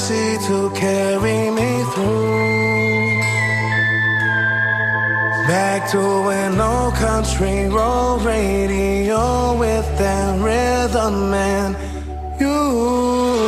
mercy to carry me through. Back to an old country road radio with that rhythm and you.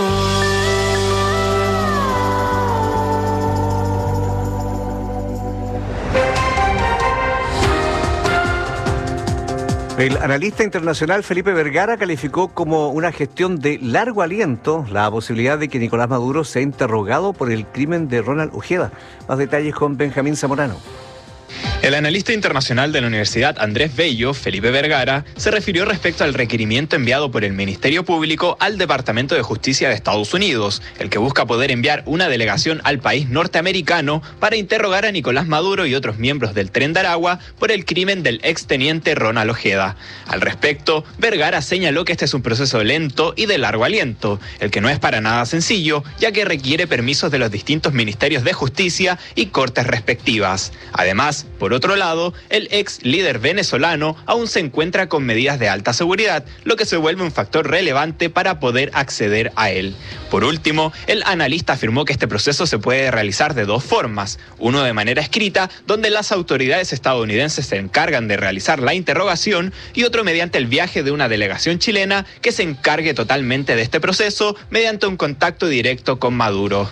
El analista internacional Felipe Vergara calificó como una gestión de largo aliento la posibilidad de que Nicolás Maduro sea interrogado por el crimen de Ronald Ojeda. Más detalles con Benjamín Zamorano. El analista internacional de la Universidad Andrés Bello, Felipe Vergara, se refirió respecto al requerimiento enviado por el Ministerio Público al Departamento de Justicia de Estados Unidos, el que busca poder enviar una delegación al país norteamericano para interrogar a Nicolás Maduro y otros miembros del Tren de Aragua por el crimen del exteniente Ronald Ojeda. Al respecto, Vergara señaló que este es un proceso lento y de largo aliento, el que no es para nada sencillo, ya que requiere permisos de los distintos ministerios de justicia y cortes respectivas. Además, por otro lado, el ex líder venezolano aún se encuentra con medidas de alta seguridad, lo que se vuelve un factor relevante para poder acceder a él. Por último, el analista afirmó que este proceso se puede realizar de dos formas: uno de manera escrita, donde las autoridades estadounidenses se encargan de realizar la interrogación, y otro mediante el viaje de una delegación chilena que se encargue totalmente de este proceso mediante un contacto directo con Maduro.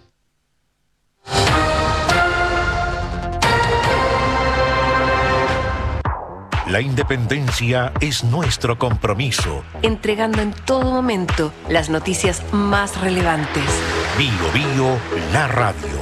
La independencia es nuestro compromiso. Entregando en todo momento las noticias más relevantes. Bio Bio, la radio.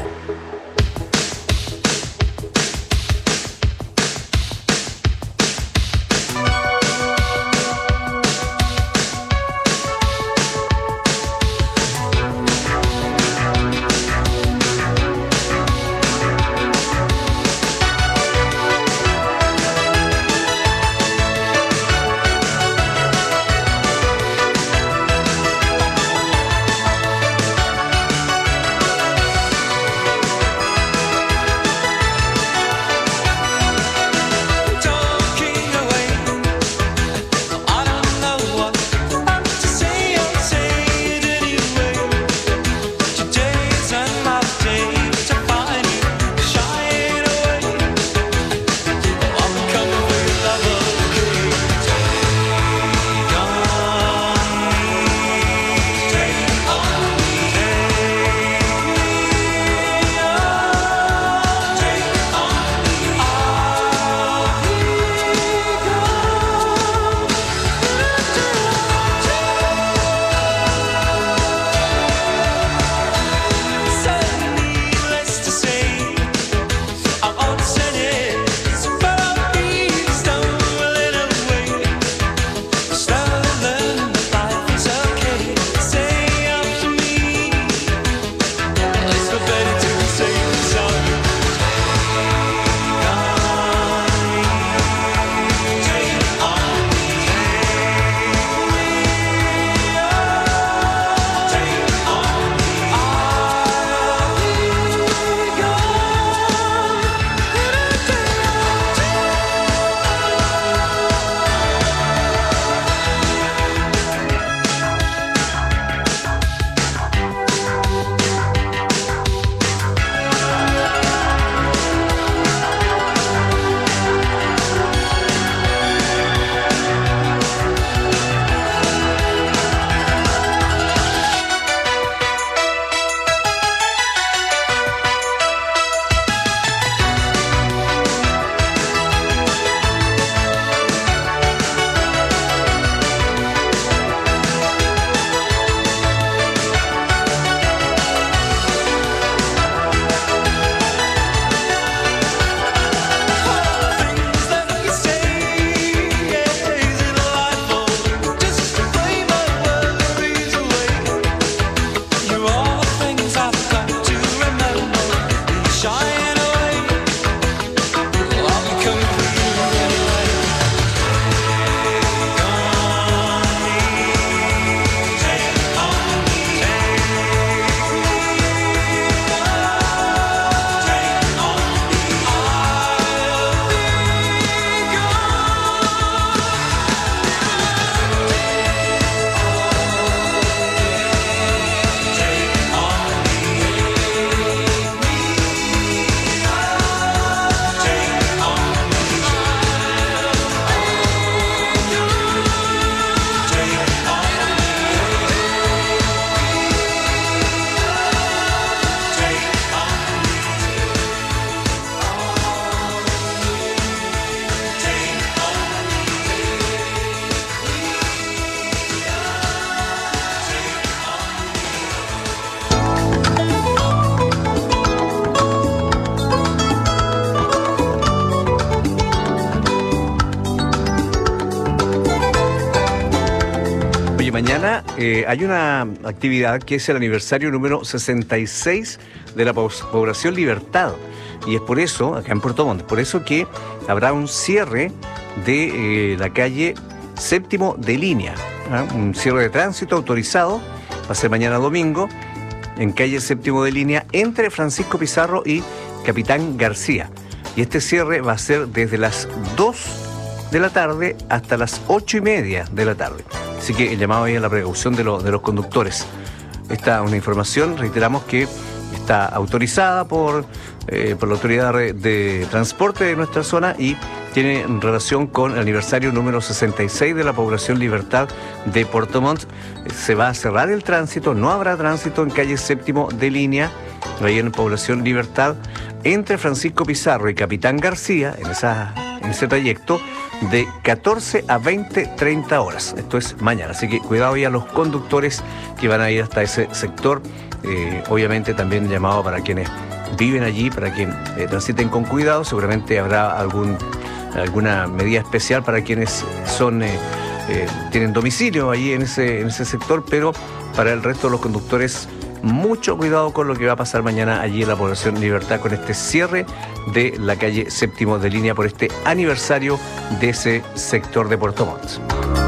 mañana hay una actividad que es el aniversario número 66 de la población Libertad. Y es por eso, acá en Puerto Montt, por eso que habrá un cierre de la calle Séptimo de Línea. Un cierre de tránsito autorizado, va a ser mañana domingo, en calle Séptimo de Línea, entre Francisco Pizarro y Capitán García. Y este cierre va a ser desde las 2 de la tarde hasta las 8:30 de la tarde. Así que el llamado ahí a la precaución de los conductores. Esta es una información, reiteramos, que está autorizada por la autoridad de transporte de nuestra zona y tiene relación con el aniversario número 66 de la población Libertad de Puerto Montt. Se va a cerrar el tránsito, no habrá tránsito en calle Séptimo de Línea, ahí en población Libertad, entre Francisco Pizarro y Capitán García, en ese trayecto, de 14 a 20:30 horas. Esto es mañana, así que cuidado ya los conductores que van a ir hasta ese sector. Obviamente también llamado para quienes viven allí, para que transiten con cuidado. Seguramente habrá alguna medida especial para quienes tienen domicilio allí en ese sector, pero para el resto de los conductores, mucho cuidado con lo que va a pasar mañana allí en la población Libertad con este cierre de la calle Séptimo de Línea por este aniversario de ese sector de Puerto Montt.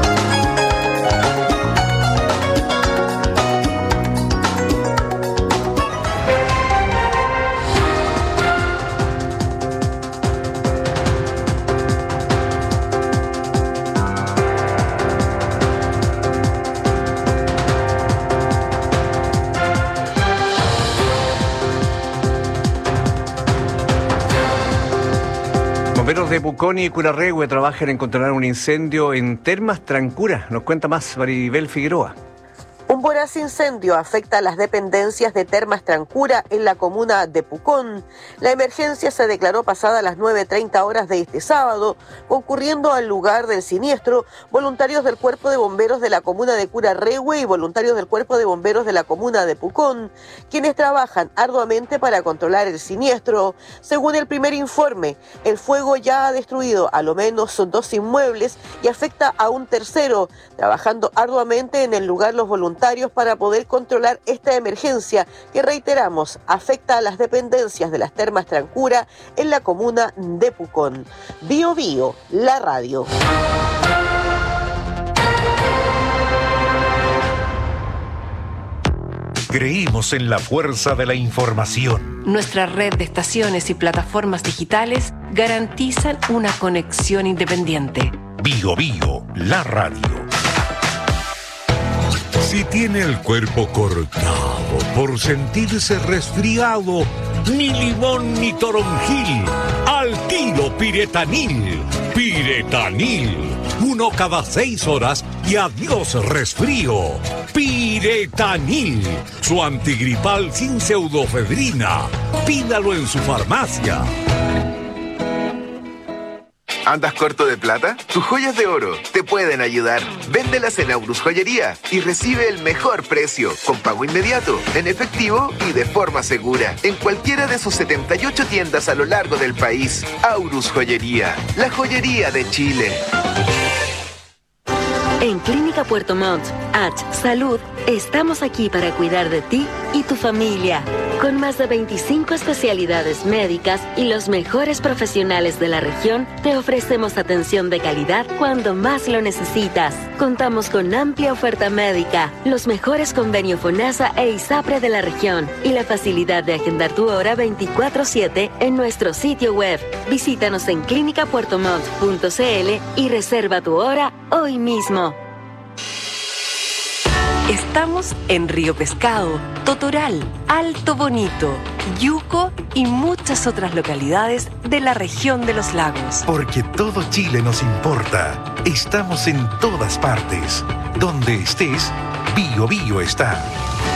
Bomberos de Pucón y Curarrehue trabajan en controlar un incendio en Termas Trancura. Nos cuenta más Maribel Figueroa. Un voraz incendio afecta a las dependencias de Termas Trancura en la comuna de Pucón. La emergencia se declaró pasada las 9:30 horas de este sábado, concurriendo al lugar del siniestro voluntarios del Cuerpo de Bomberos de la comuna de Curarrehue y voluntarios del Cuerpo de Bomberos de la comuna de Pucón, quienes trabajan arduamente para controlar el siniestro. Según el primer informe, el fuego ya ha destruido a lo menos 2 inmuebles y afecta a un tercero, trabajando arduamente en el lugar los voluntarios para poder controlar esta emergencia que, reiteramos, afecta a las dependencias de las Termas Trancura en la comuna de Pucón. Bio Bio, la radio. Creímos en la fuerza de la información. Nuestra red de estaciones y plataformas digitales garantizan una conexión independiente. Bio Bio, la radio. Si tiene el cuerpo cortado por sentirse resfriado, ni limón ni toronjil, al tiro Piretanil. Piretanil, 1 cada 6 horas y adiós resfrío. Piretanil, su antigripal sin pseudofedrina. Pídalo en su farmacia. ¿Andas corto de plata? Tus joyas de oro te pueden ayudar. Véndelas en Aurus Joyería y recibe el mejor precio, con pago inmediato, en efectivo y de forma segura, en cualquiera de sus 78 tiendas a lo largo del país. Aurus Joyería, la joyería de Chile. En Clínica Puerto Montt, Salud, estamos aquí para cuidar de ti y tu familia. Con más de 25 especialidades médicas y los mejores profesionales de la región, te ofrecemos atención de calidad cuando más lo necesitas. Contamos con amplia oferta médica, los mejores convenios FONASA e ISAPRE de la región y la facilidad de agendar tu hora 24/7 en nuestro sitio web. Visítanos en clinicapuertomont.cl y reserva tu hora hoy mismo. Estamos en Río Pescado, Totoral, Alto Bonito, Yuco y muchas otras localidades de la región de los lagos. Porque todo Chile nos importa. Estamos en todas partes. Donde estés, Bio Bio está.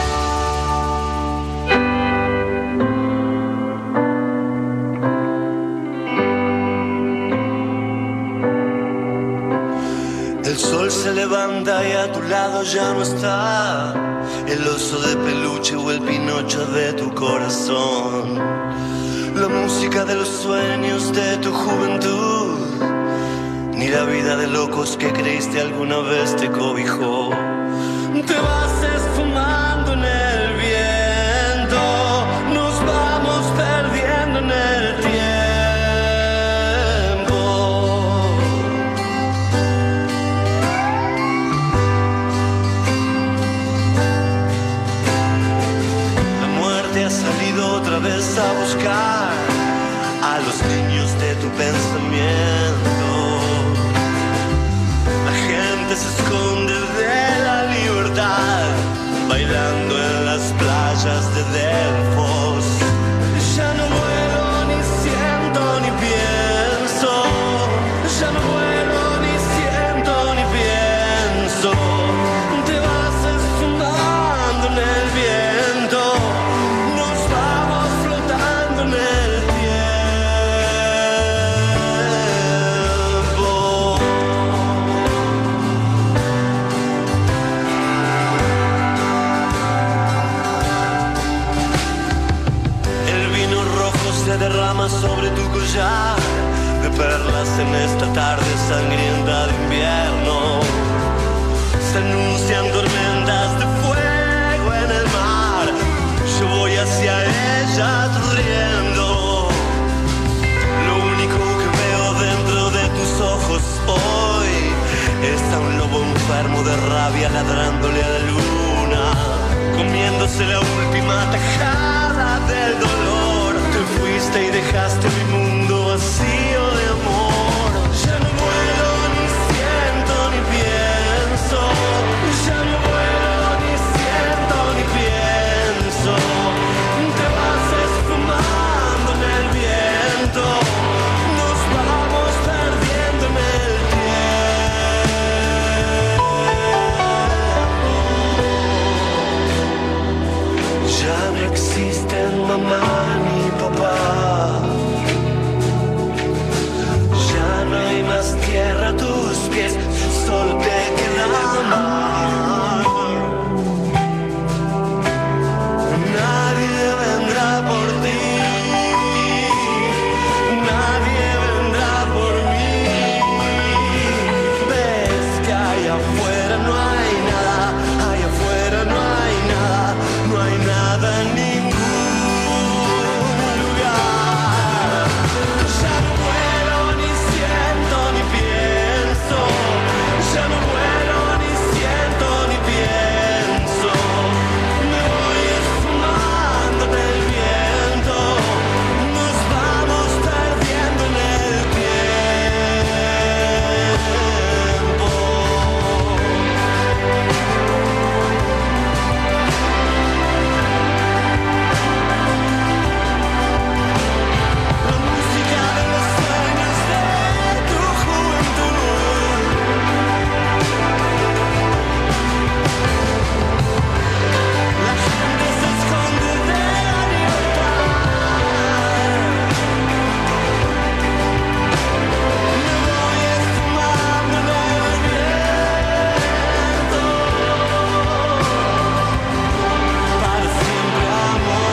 El sol se levanta y a tu lado ya no está el oso de peluche o el Pinocho de tu corazón. La música de los sueños de tu juventud, ni la vida de locos que creíste alguna vez te cobijó. te vas esfumando en el viento, nos vamos perdiendo en el tiempo. La muerte ha salido otra vez a buscar a los niños de tu pensamiento. La gente se esconde de la libertad, bailando en las playas de Delfos. Ya no vuelo, ni siento, ni pienso. Ya no vuelo, ni siento, ni pienso. Te vas esfumando en el viento, nos vamos flotando en el derrama sobre tu collar de perlas en esta tarde sangrienta de invierno. Se anuncian tormentas de fuego en el mar. Yo voy hacia ellas riendo. Lo único que veo dentro de tus ojos hoy es a un lobo enfermo de rabia ladrándole a la luna, comiéndose la última tajada del dolor. Te fuiste y dejaste mi mundo vacío de amor. Ya no vuelo, ni siento, ni pienso. Ya no vuelo, ni siento, ni pienso. Te vas esfumando en el viento, nos vamos perdiendo en el tiempo. Ya no existen mamá ni papá, ya no hay más tierra a tus pies, solo te queda amar. Nadie vendrá por ti, nadie vendrá por mí. Ves que allá afuera no hay nada, allá afuera no hay nada, no hay nada en ningún lugar. Ya no vuelo, ni siento, ni pienso. Ya no vuelo, ni siento, ni pienso. Me voy esfumando en el viento, nos vamos perdiendo en el tiempo. La música de los sueños de tu juventud. La gente se esconde de la libertad. Me voy esfumando en el viento, para siempre amor.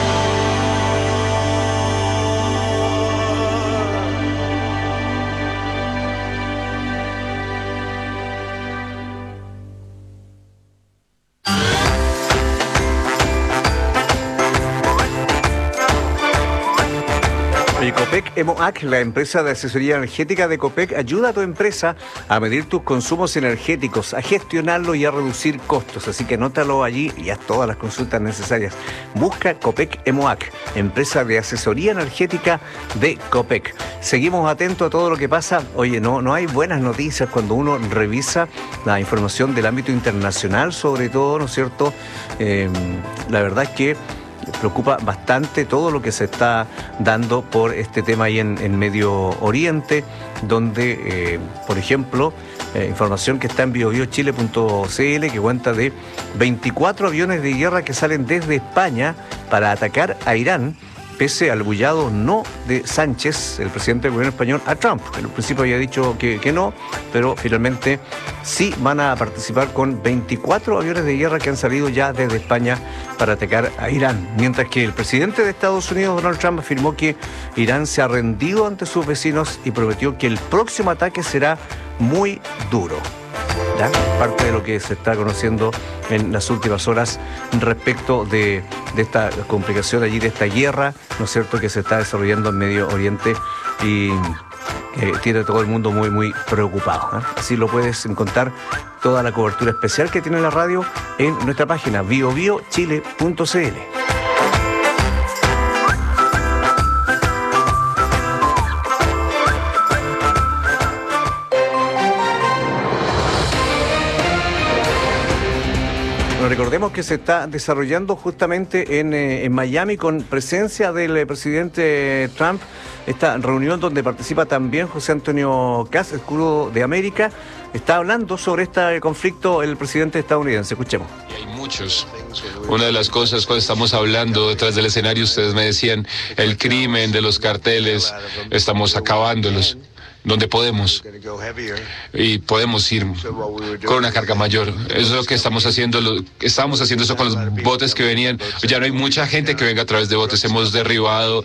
Oye, Copec EMOAC, la empresa de asesoría energética de Copec, ayuda a tu empresa a medir tus consumos energéticos, a gestionarlo y a reducir costos. Así que anótalo allí y haz todas las consultas necesarias. Busca Copec EMOAC, empresa de asesoría energética de Copec. Seguimos atentos a todo lo que pasa. Oye, no hay buenas noticias cuando uno revisa la información del ámbito internacional, sobre todo, ¿no es cierto? La verdad es que preocupa bastante todo lo que se está dando por este tema ahí en Medio Oriente, donde, por ejemplo, información que está en biobiochile.cl, que cuenta de 24 aviones de guerra que salen desde España para atacar a Irán, pese al bullado no de Sánchez, el presidente del gobierno español, a Trump. En un principio había dicho que no, pero finalmente sí van a participar con 24 aviones de guerra que han salido ya desde España para atacar a Irán. Mientras que el presidente de Estados Unidos, Donald Trump, afirmó que Irán se ha rendido ante sus vecinos y prometió que el próximo ataque será muy duro. visita, parte de lo que se está conociendo en las últimas horas respecto de esta complicación allí, de esta guerra, ¿no es cierto?, que se está desarrollando en Medio Oriente y tiene a todo el mundo muy, muy preocupado, ¿eh? Así lo puedes encontrar toda la cobertura especial que tiene la radio en nuestra página biobiochile.cl. Recordemos que se está desarrollando justamente en Miami, con presencia del presidente Trump, esta reunión donde participa también José Antonio Kast, escudo de América. Está hablando sobre este conflicto el presidente estadounidense. Escuchemos. Y hay muchos. Una de las cosas cuando estamos hablando detrás del escenario, ustedes me decían, el crimen de los carteles, estamos acabándolos donde podemos, y podemos ir con una carga mayor. Eso es lo que estamos haciendo. Estábamos haciendo eso con los botes que venían. Ya no hay mucha gente que venga a través de botes. Hemos derribado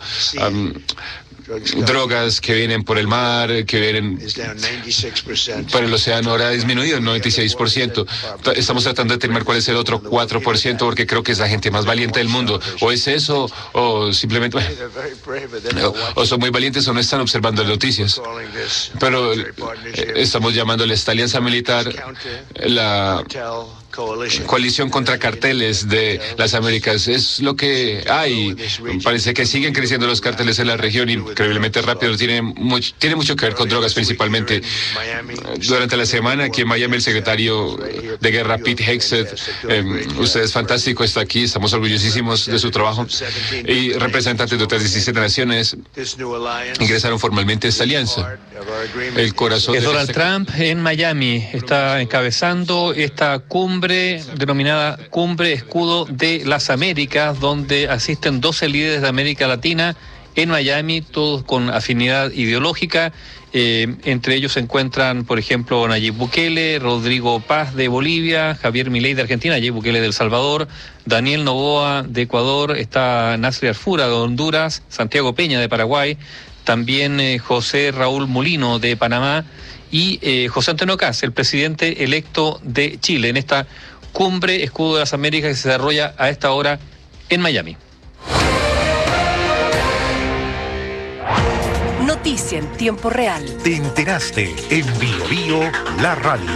drogas que vienen por el mar, que vienen por el océano. Ahora ha disminuido el 96%. Estamos tratando de determinar cuál es el otro 4%, porque creo que es la gente más valiente del mundo. O es eso, o simplemente o son muy valientes o no están observando las noticias. Pero estamos llamándole esta alianza militar la coalición contra carteles de las Américas. Es lo que hay. Parece que siguen creciendo los carteles en la región increíblemente rápido. Tiene mucho que ver con drogas principalmente. Durante la semana aquí en Miami, el secretario de Guerra, Pete Hegseth, usted es fantástico, está aquí, estamos orgullosísimos de su trabajo, y representantes de otras 17 naciones ingresaron formalmente a esta alianza. El corazón es Donald Trump en Miami, está encabezando esta cumbre denominada Cumbre Escudo de las Américas, donde asisten 12 líderes de América Latina en Miami, todos con afinidad ideológica. Entre ellos se encuentran, por ejemplo, Nayib Bukele, Rodrigo Paz de Bolivia, Javier Milei de Argentina, Nayib Bukele de El Salvador, Daniel Noboa de Ecuador, está Nasri Arfura de Honduras, Santiago Peña de Paraguay, también José Raúl Mulino de Panamá, y José Antonio Kast, el presidente electo de Chile, en esta Cumbre Escudo de las Américas que se desarrolla a esta hora en Miami. Noticia en tiempo real. Te enteraste en Bio Bio, la radio.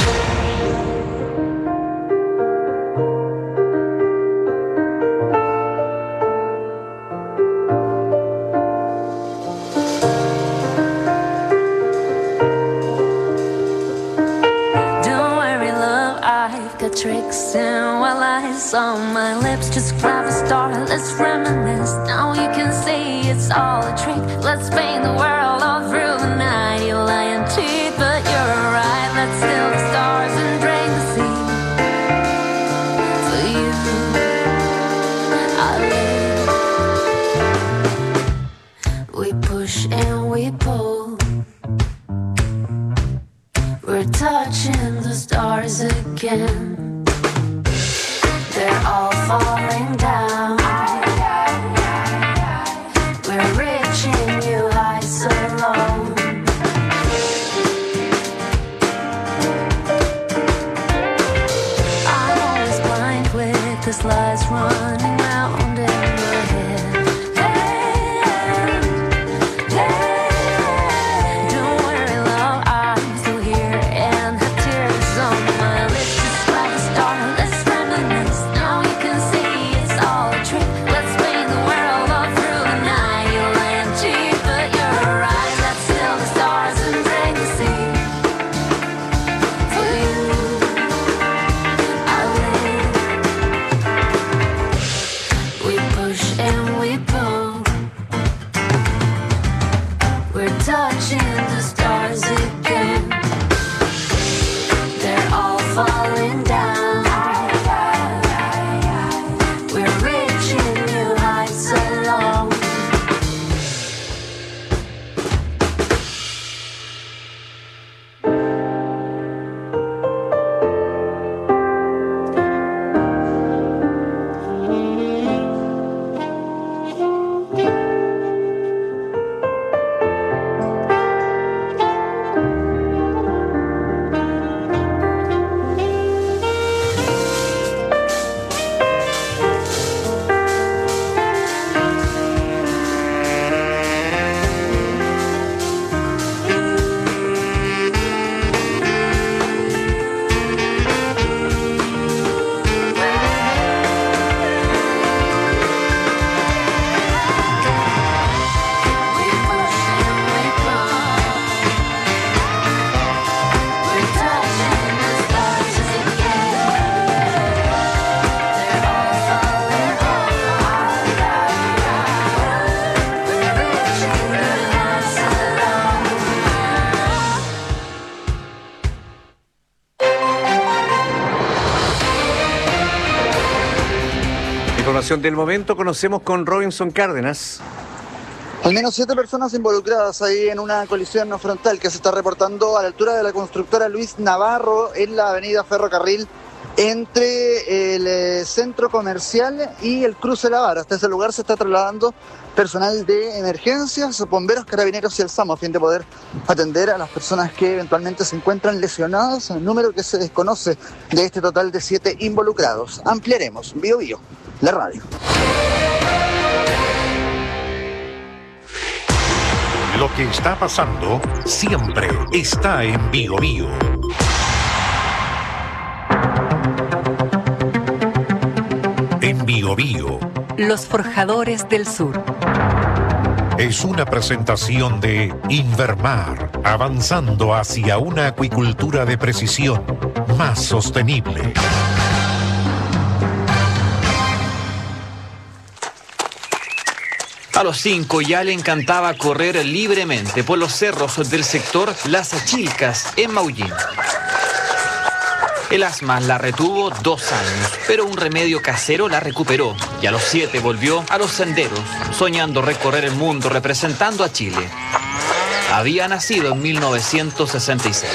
Tricks and while I saw my lips, just grab a star, let's reminisce. Now you can see it's all a trick. Let's paint the world all through the night. You lie and cheat, but you're right. Let's steal the stars and drain the sea. For you, I live. We push and we pull. We're touching the stars again. They're all falling down. We're reaching you high so low. I'm always blind with this lies running round in my head. Don't worry, love, I'm still here and have tears on my lips. Just like a star, let's reminisce. Now you can see it's all a trick. Let's paint the world all through the night. You lie and cheat, but you're right. Let's steal the stars and drink the sea. For you, I live. We push and we pull. We're touching the stars again. They're all falling down. We're reaching you high so low. información del momento conocemos con Robinson Cárdenas. Al menos 7 personas involucradas ahí en una colisión frontal que se está reportando a la altura de la constructora Luis Navarro en la avenida Ferrocarril entre el centro comercial y el cruce La Vara. Hasta ese lugar se está trasladando personal de emergencias, bomberos, carabineros y el SAMU a fin de poder atender a las personas que eventualmente se encuentran lesionadas, el número que se desconoce de este total de 7 involucrados. Ampliaremos. Bio Bio, la radio. Lo que está pasando siempre está en Bio Bio. En Bio Bio. Los Forjadores del Sur. Es una presentación de Invermar, avanzando hacia una acuicultura de precisión más sostenible. A los 5 ya le encantaba correr libremente por los cerros del sector Las Achilcas en Maullín. El asma la retuvo 2 años, pero un remedio casero la recuperó y a los 7 volvió a los senderos, soñando recorrer el mundo representando a Chile. Había nacido en 1966.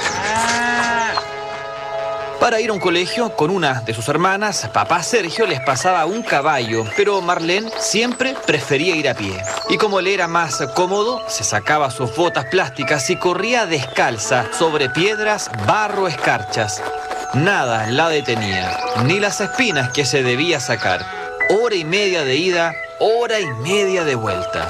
Para ir a un colegio con una de sus hermanas, papá Sergio les pasaba un caballo, pero Marlene siempre prefería ir a pie. Y como le era más cómodo, se sacaba sus botas plásticas y corría descalza sobre piedras, barro, escarchas. Nada la detenía, ni las espinas que se debía sacar. 1h30 de ida, 1h30 de vuelta.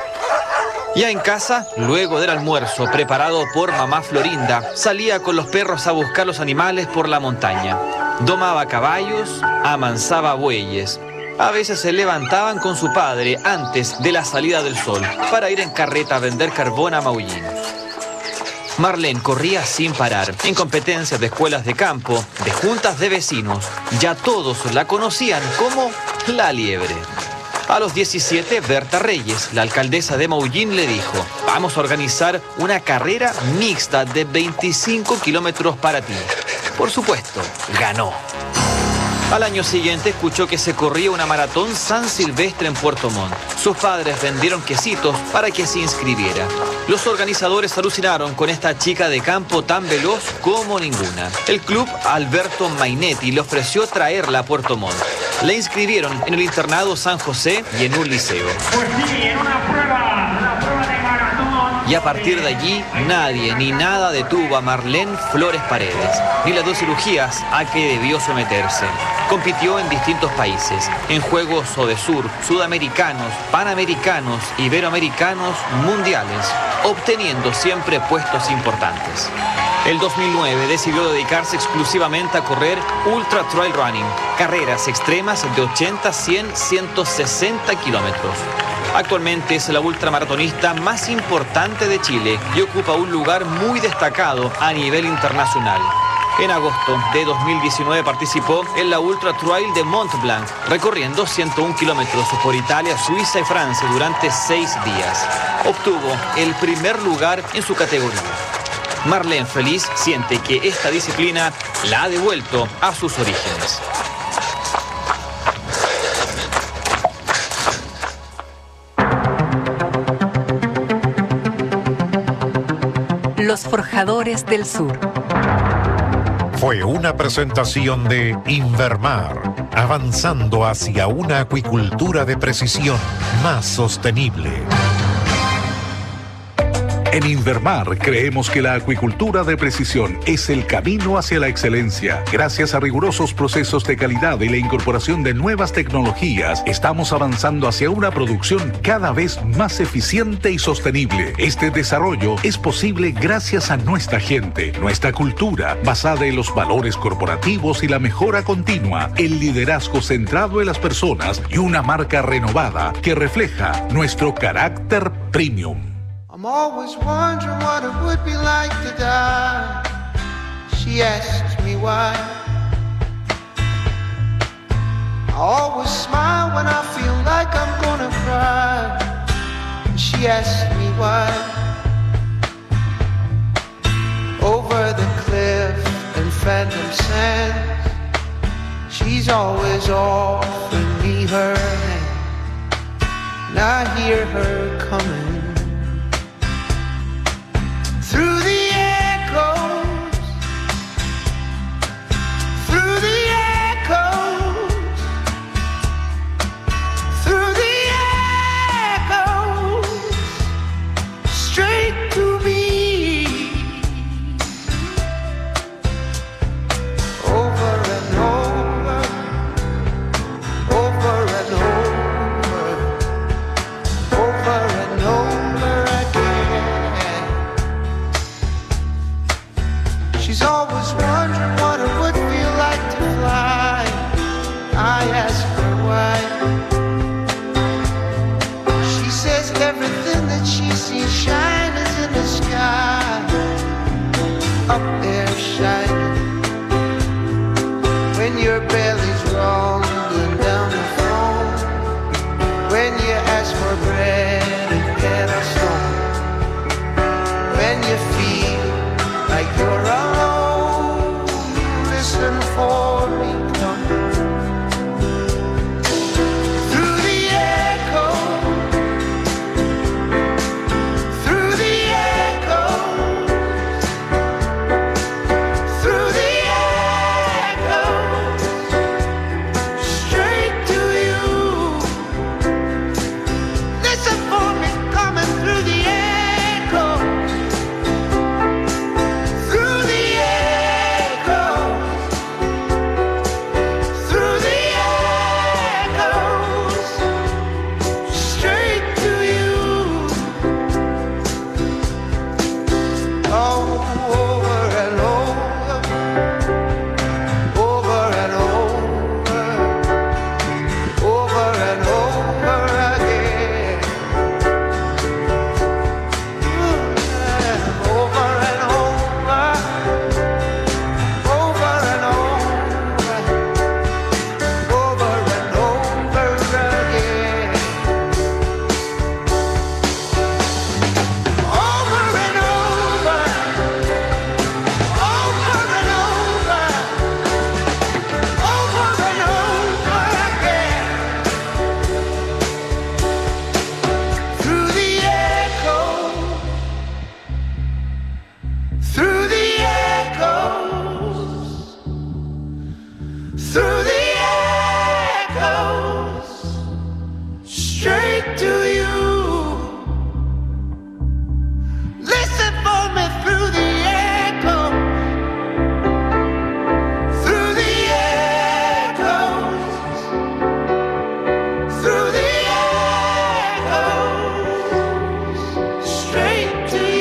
Ya en casa, luego del almuerzo preparado por mamá Florinda, salía con los perros a buscar los animales por la montaña. Domaba caballos, amansaba bueyes. A veces se levantaban con su padre antes de la salida del sol para ir en carreta a vender carbón a Maullín. Marlene corría sin parar, en competencias de escuelas de campo, de juntas de vecinos. Ya todos la conocían como la liebre. A los 17, Berta Reyes, la alcaldesa de Maullín, le dijo: vamos a organizar una carrera mixta de 25 kilómetros para ti. Por supuesto, ganó. Al año siguiente escuchó que se corría una maratón San Silvestre en Puerto Montt. Sus padres vendieron quesitos para que se inscribiera. Los organizadores alucinaron con esta chica de campo tan veloz como ninguna. El club Alberto Mainetti le ofreció traerla a Puerto Montt. La inscribieron en el internado San José y en un liceo. Pues sí, en una prueba de maratón. Y a partir de allí, nadie ni nada detuvo a Marlene Flores Paredes, ni las 2 cirugías a que debió someterse. Compitió en distintos países, en Juegos Odesur, Sudamericanos, Panamericanos, Iberoamericanos, Mundiales, obteniendo siempre puestos importantes. El 2009 decidió dedicarse exclusivamente a correr Ultra Trail Running, carreras extremas de 80, 100, 160 kilómetros. Actualmente es la ultramaratonista más importante de Chile y ocupa un lugar muy destacado a nivel internacional. En agosto de 2019 participó en la Ultra Trail de Mont Blanc, recorriendo 101 kilómetros por Italia, Suiza y Francia durante 6 días. Obtuvo el primer lugar en su categoría. Marlene feliz siente que esta disciplina la ha devuelto a sus orígenes. Los Forjadores del Sur. Fue una presentación de Invermar, avanzando hacia una acuicultura de precisión más sostenible. En Invermar creemos que la acuicultura de precisión es el camino hacia la excelencia. Gracias a rigurosos procesos de calidad y la incorporación de nuevas tecnologías, estamos avanzando hacia una producción cada vez más eficiente y sostenible. Este desarrollo es posible gracias a nuestra gente, nuestra cultura, basada en los valores corporativos y la mejora continua, el liderazgo centrado en las personas y una marca renovada que refleja nuestro carácter premium. I'm always wondering what it would be like to die. She asks me why. I always smile when I feel like I'm gonna cry. She asks me why. Over the cliff and phantom sands, she's always offering me her hand, and I hear her coming through the echoes, through the echoes, through the echoes, straight to me. Over and over, over and over, over and over again. She's always wondering what it would feel like to fly. I ask her why. She says everything that she sees shine is in the sky, up there shining. When your belly's rumbling down the phone, when you ask for bread and get a stone, when you feel like you're alone, listen for me coming through the echo, through the echo, through the echo, straight to you. Listen for me coming through the echo, through the echo, through the echoes, straight to you. Oh, over and over, over and over, over and over again. Over and over, over and over, over and over again. Over and over, over and over, over and over again. Through the echo, through the echoes, through the echoes, straight to you. Listen for me through the echo, through the echoes, through the echoes, straight to you.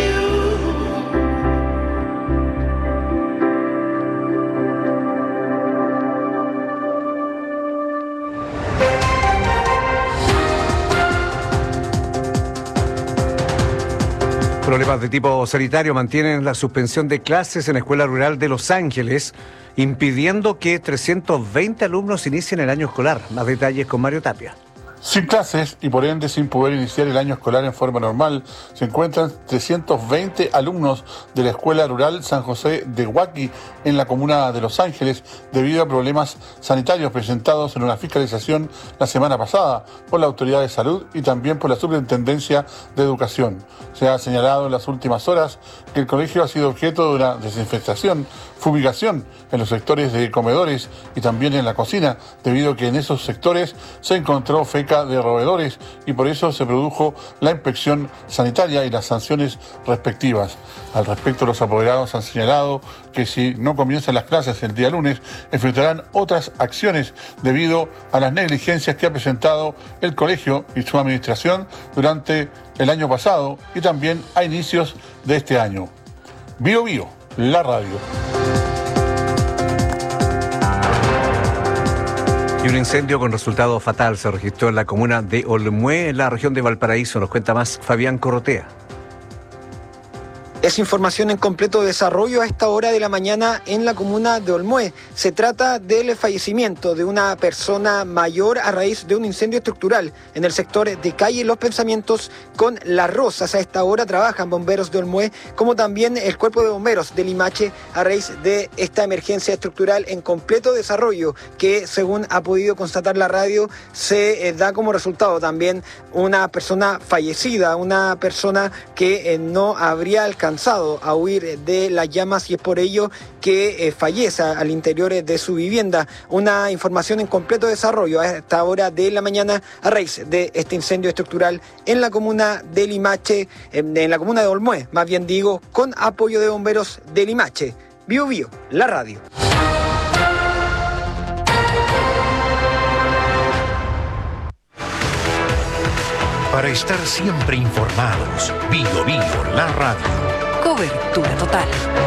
Problemas de tipo sanitario mantienen la suspensión de clases en la Escuela Rural de Los Ángeles, impidiendo que 320 alumnos inicien el año escolar. Más detalles con Mario Tapia. Sin clases y por ende sin poder iniciar el año escolar en forma normal, se encuentran 320 alumnos de la Escuela Rural San José de Huaqui en la comuna de Los Ángeles debido a problemas sanitarios presentados en una fiscalización la semana pasada por la Autoridad de Salud y también por la Superintendencia de Educación. Se ha señalado en las últimas horas que el colegio ha sido objeto de una desinfectación, fumigación en los sectores de comedores y también en la cocina, debido a que en esos sectores se encontró feca de roedores y por eso se produjo la inspección sanitaria y las sanciones respectivas. Al respecto, los apoderados han señalado que si no comienzan las clases el día lunes, enfrentarán otras acciones debido a las negligencias que ha presentado el colegio y su administración durante el año pasado y también a inicios de este año. Bio Bio, la radio. Y un incendio con resultado fatal se registró en la comuna de Olmué, en la región de Valparaíso. Nos cuenta más Fabián Corrotea. Es información en completo desarrollo a esta hora de la mañana en la comuna de Olmué. Se trata del fallecimiento de una persona mayor a raíz de un incendio estructural en el sector de calle Los Pensamientos con Las Rosas. A esta hora trabajan bomberos de Olmué, como también el cuerpo de bomberos de Limache a raíz de esta emergencia estructural en completo desarrollo que, según ha podido constatar la radio, se da como resultado también una persona fallecida, una persona que no habría alcanzado a huir de las llamas y es por ello que fallece al interior de su vivienda. Una información en completo desarrollo a esta hora de la mañana a raíz de este incendio estructural en la comuna de Limache, en la comuna de Olmué, más bien digo, con apoyo de bomberos de Limache. Bio Bio, la radio. Para estar siempre informados, Bio Bio, la radio. Cobertura total.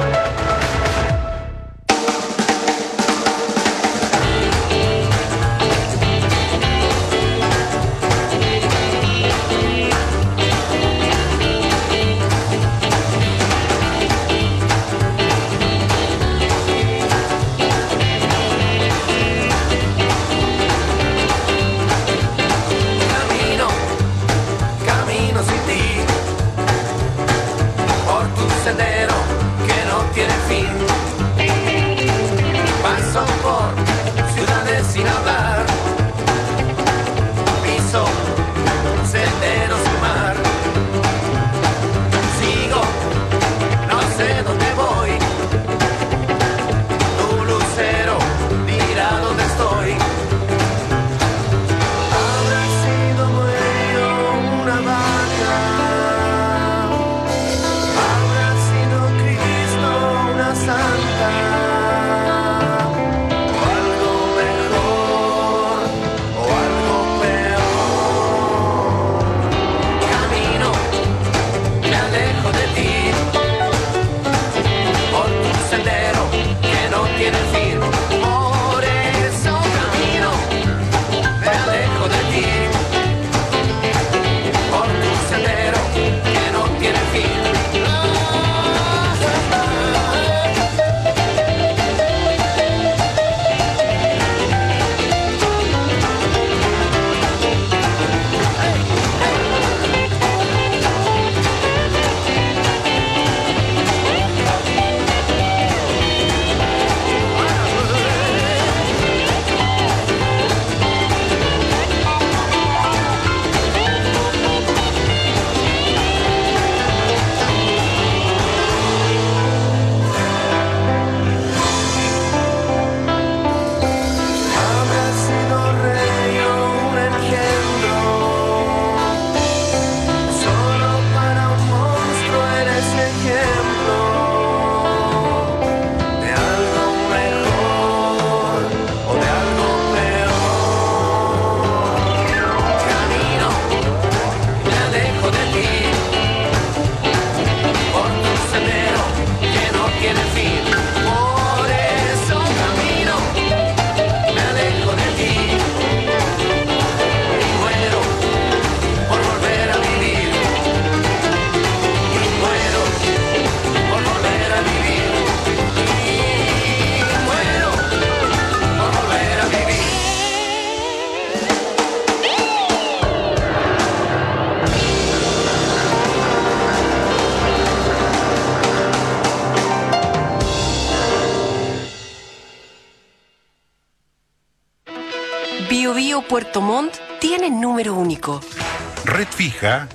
Bio Bio Puerto Montt tiene número único. Red fija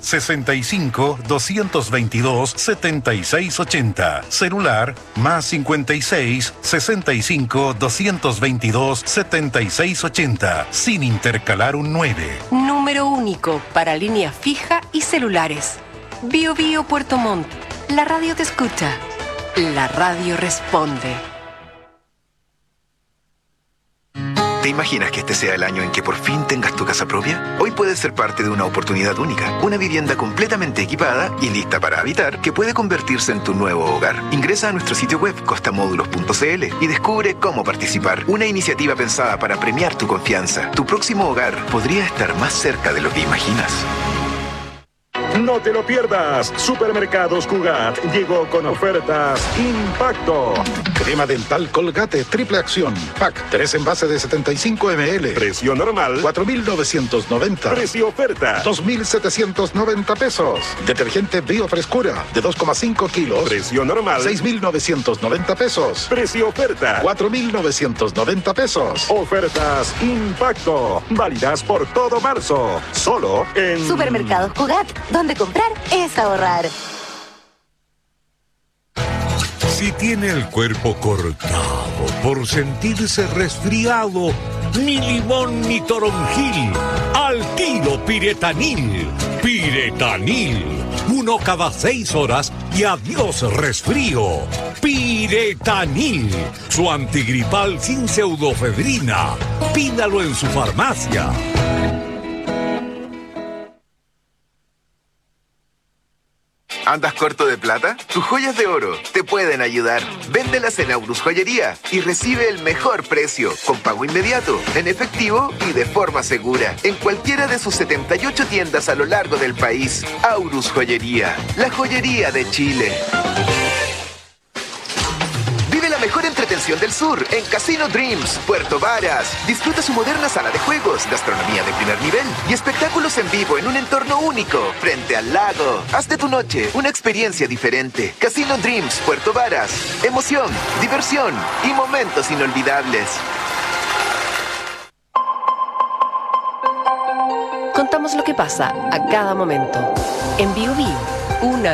65 222 7680. Celular más 56 65 222 7680. Sin intercalar un 9. Número único para línea fija y celulares. Bio Bio Puerto Montt. La radio te escucha. La radio responde. ¿Te imaginas que este sea el año en que por fin tengas tu casa propia? Hoy puedes ser parte de una oportunidad única, una vivienda completamente equipada y lista para habitar que puede convertirse en tu nuevo hogar. Ingresa a nuestro sitio web costamódulos.cl y descubre cómo participar. Una iniciativa pensada para premiar tu confianza. Tu próximo hogar podría estar más cerca de lo que imaginas. No te lo pierdas. Supermercados Cugat llegó con ofertas Impacto. Crema dental Colgate triple acción. Pack 3 envases de 75 ml. Precio normal 4.990. Precio oferta 2.790 pesos. Detergente Biofrescura de 2,5 kilos. Precio normal 6.990 pesos. Precio oferta 4.990 pesos. Ofertas Impacto. Válidas por todo marzo. Solo en Supermercados Cugat, donde comprar es ahorrar. Si tiene el cuerpo cortado por sentirse resfriado, ni limón ni toronjil, al tiro Piretanil. Piretanil, 1 cada 6 horas y adiós resfrío. Piretanil, su antigripal sin pseudofedrina. Pídalo en su farmacia. ¿Andas corto de plata? Tus joyas de oro te pueden ayudar. Véndelas en Aurus Joyería y recibe el mejor precio, con pago inmediato, en efectivo y de forma segura. En cualquiera de sus 78 tiendas a lo largo del país. Aurus Joyería, la joyería de Chile. Vive la mejor entretención del sur en Casino Dreams, Puerto Varas. Disfruta su moderna sala de juegos, gastronomía de primer nivel y espectáculos en vivo en un entorno único, frente al lago. Haz de tu noche una experiencia diferente. Casino Dreams, Puerto Varas. Emoción, diversión y momentos inolvidables. Contamos lo que pasa a cada momento. En Bio Bio, una